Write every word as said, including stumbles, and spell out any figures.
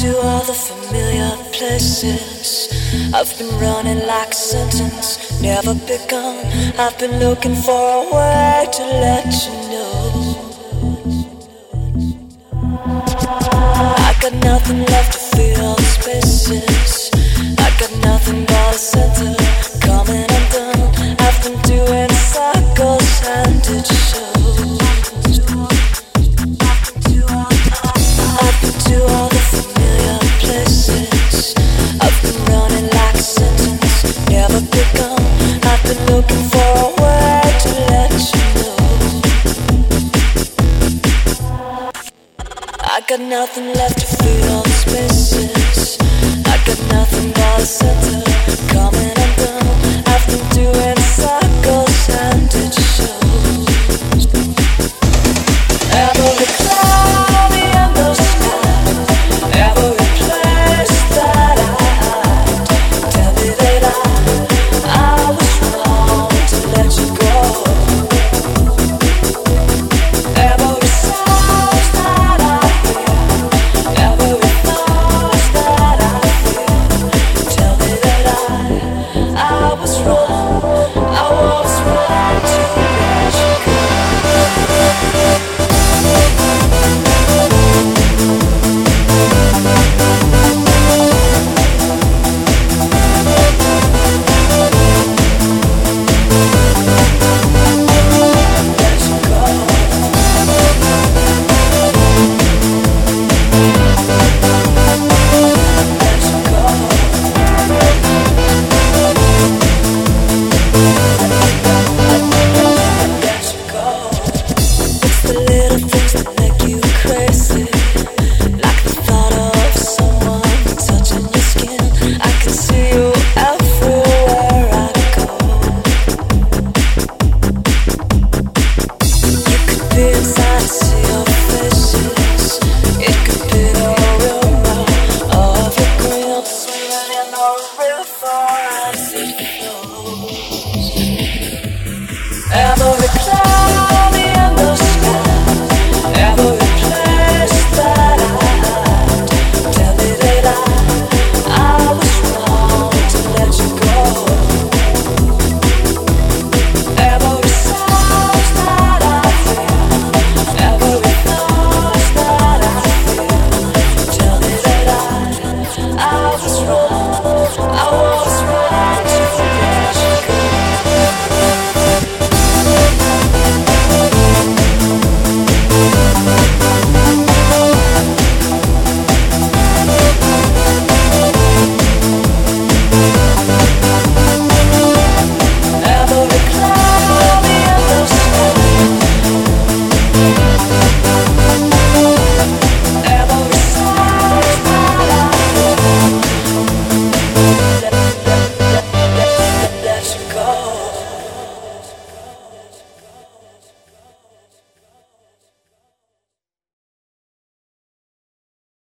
to all the familiar places. I've been running like a sentence, never begun. I've been looking for a way to let you know. I got nothing left to fill the spaces. I got nothing but a center coming undone. I've been doing circles and it shows. I've been to all the familiar places. I've been running like a sentence, never begun. I've been looking for a way to let you know. I got nothing left to fill all the spaces. I got nothing but a center